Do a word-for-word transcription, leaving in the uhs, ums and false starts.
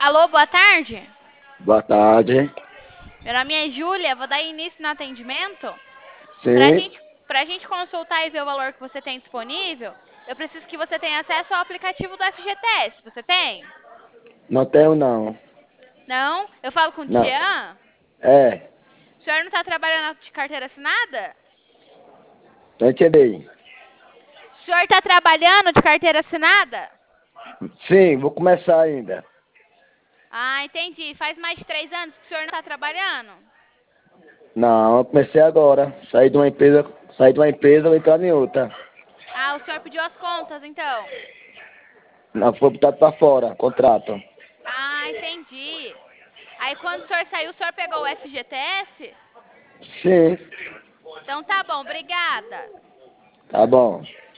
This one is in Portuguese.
Alô, boa tarde. Boa tarde. Meu nome é Júlia, vou dar início no atendimento. Pra Sim, gente, pra gente consultar e ver o valor que você tem disponível, eu preciso que você tenha acesso ao aplicativo do F G T S. Você tem? não tenho não. Não? Eu falo com o Não. Tian? É, O senhor não está trabalhando de carteira assinada? não entendi. O senhor está trabalhando de carteira assinada? Sim, vou começar ainda. Ah, entendi. Faz mais de três anos que o senhor não está trabalhando? Não, eu comecei agora. Saí de uma empresa, saí de uma empresa, vou entrar em outra. Ah, o senhor pediu as contas, então. Não, foi botado pra fora, contrato. Ah, entendi. Aí quando o senhor saiu, o senhor pegou o F G T S? Sim, Então tá bom, obrigada. tá bom.